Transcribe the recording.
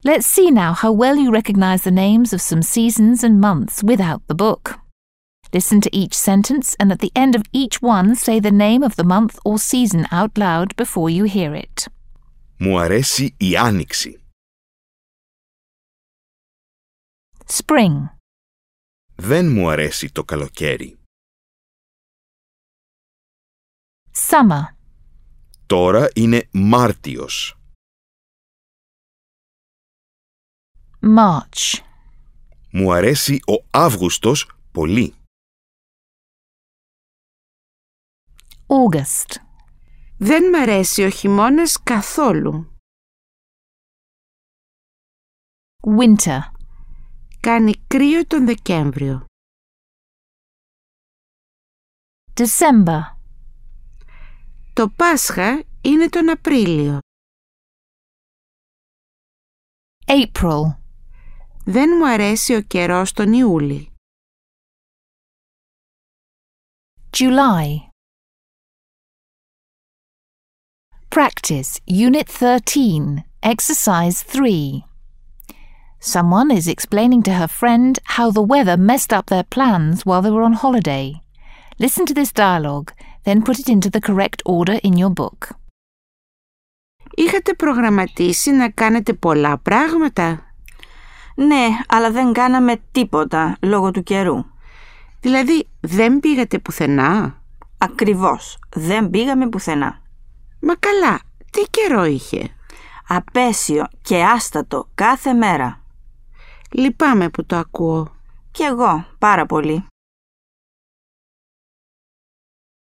Let's see now how well you recognize the names of some seasons and months without the book. Listen to each sentence and at the end of each one say the name of the month or season out loud before you hear it. Μου αρέσει η άνοιξη. Spring. Δεν μου αρέσει το καλοκαίρι. Summer. Τώρα είναι Μάρτιος. March. Μου αρέσει ο Αύγουστος πολύ. August. Δεν μ' αρέσει ο χειμώνας καθόλου. Winter. Κάνει κρύο τον Δεκέμβριο. December. Το Πάσχα είναι τον Απρίλιο. April. Δεν μου αρέσει ο καιρός τον Ιούλη. July. Practice Unit 13, Exercise 3. Someone is explaining to her friend how the weather messed up their plans while they were on holiday. Listen to this dialogue, then put it into the correct order in your book. Είχατε προγραμματίσει να κάνετε πολλά πράγματα? Ναι, αλλά δεν κάναμε τίποτα λόγω του καιρού. Δηλαδή δεν πήγατε πουθενά? Ακριβώς, δεν πήγαμε πουθενά. Μα καλά, τι καιρό είχε? Απέσιο και άστατο κάθε μέρα. Λυπάμαι που το ακούω. Κι εγώ, πάρα πολύ.